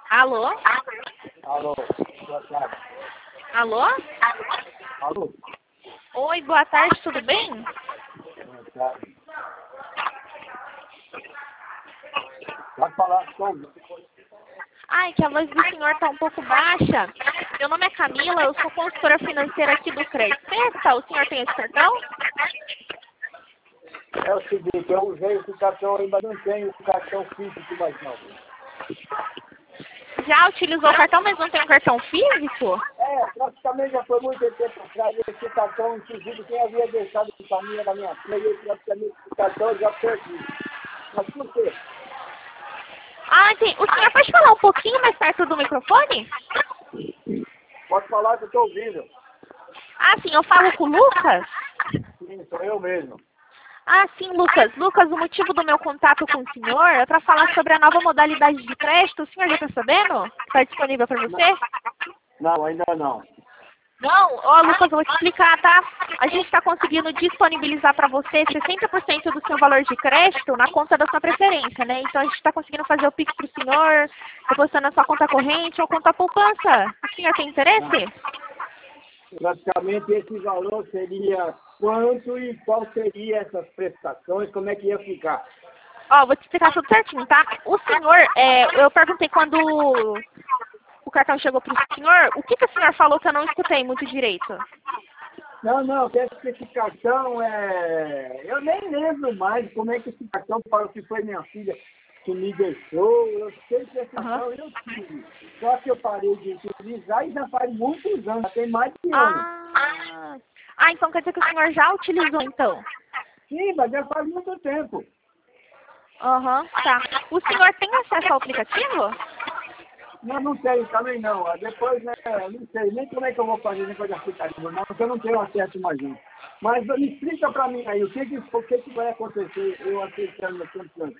Alô? Alô, boa tarde. Alô? Alô, Oi, boa tarde, tudo bem? boa tarde. Pode falar, estou. Ai, que a voz do senhor tá um pouco baixa. Meu nome é Camila, eu sou consultora financeira aqui do Credpesta. O senhor tem esse cartão? É o seguinte, eu usei esse cartão aí, mas não tenho o cartão físico mais não. Já utilizou o cartão, mas não tem um cartão físico? Praticamente já foi muito tempo atrás, esse cartão, inclusive, quem havia deixado de família da minha filha, e praticamente esse cartão eu já perdi. Mas por quê? Ah, sim. O senhor pode falar um pouquinho mais perto do microfone? Pode falar que eu estou ouvindo. Ah, sim, eu falo com o Lucas? Sim, sou eu mesmo. Ah, sim, Lucas. Lucas, o motivo do meu contato com o senhor é para falar sobre a nova modalidade de crédito. O senhor já está sabendo? Está disponível para você? Não, ainda não. Não? Ó, Lucas, eu vou te explicar, tá? A gente está conseguindo disponibilizar para você 60% do seu valor de crédito na conta da sua preferência, né? Então a gente está conseguindo fazer o Pix para o senhor, depositando na sua conta corrente ou conta poupança. O senhor tem interesse? Praticamente esse valor seria quanto e qual seria essas prestações, como é que ia ficar? Ó, vou te explicar tudo certinho, tá? O senhor, eu perguntei quando o cartão chegou pro senhor, o que o senhor falou que eu não escutei muito direito? Não, que esse cartão eu nem lembro mais como é que esse cartão parou, que foi minha filha que me deixou. Eu sei que esse cartão eu tive. Só que eu parei de utilizar e já faz muitos anos, já tem mais de ano. Então quer dizer que o senhor já utilizou, então? Sim, mas já faz muito tempo. Aham, tá. O senhor tem acesso ao aplicativo? Não sei, também não. Depois, não sei nem como é que eu vou fazer depois de aplicativo, não, porque eu não tenho acesso mais não. Mas me explica para mim aí, o que vai acontecer eu aceitando a sua.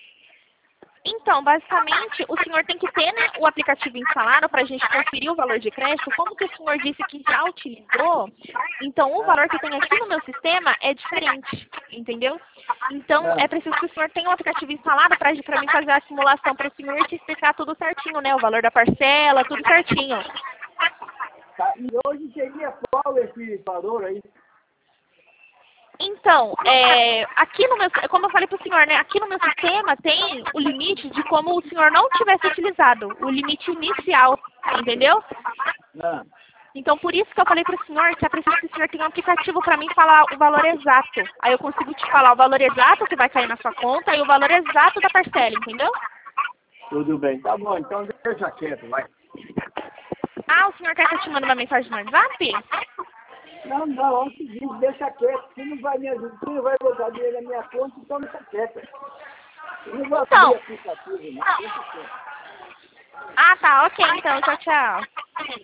Então, basicamente, o senhor tem que ter, né, o aplicativo instalado para a gente conferir o valor de crédito. Como que o senhor disse que já utilizou, então o valor que tem aqui no meu sistema é diferente, entendeu? Então, é preciso que o senhor tenha o aplicativo instalado para mim fazer a simulação para o senhor e te explicar tudo certinho, né? O valor da parcela, tudo certinho. Tá, e hoje seria qual esse valor aí? Então, aqui no meu, como eu falei para o senhor, né, aqui no meu sistema tem o limite de como o senhor não tivesse utilizado, o limite inicial, entendeu? Não. Então, por isso que eu falei para o senhor que é preciso que o senhor tenha um aplicativo para mim falar o valor exato. Aí eu consigo te falar o valor exato que vai cair na sua conta e o valor exato da parcela, entendeu? Tudo bem, tá bom, então deixa quieto, vai. Ah, o senhor quer que eu te mande uma mensagem no WhatsApp? Não, é o seguinte, deixa quieto. Se não vai me ajudar, se não vai botar dinheiro na minha conta, então deixa quieto. Eu não vou abrir aplicativo, não. Deixa quieto. Ah, tá, ok, então, tchau, tchau.